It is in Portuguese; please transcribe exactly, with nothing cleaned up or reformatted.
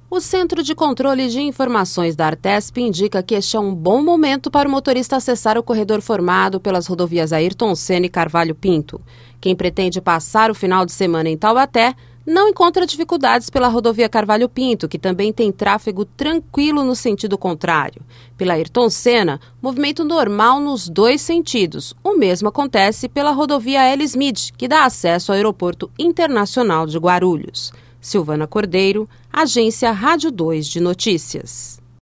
O Centro de Controle de Informações da Artesp indica que este é um bom momento para o motorista acessar o corredor formado pelas rodovias Ayrton Senna e Carvalho Pinto. Quem pretende passar o final de semana em Taubaté não encontra dificuldades pela rodovia Carvalho Pinto, que também tem tráfego tranquilo no sentido contrário. Pela Ayrton Senna, movimento normal nos dois sentidos. O mesmo acontece pela rodovia L. Smith, que dá acesso ao Aeroporto Internacional de Guarulhos. Silvana Cordeiro, Agência Rádio dois de Notícias.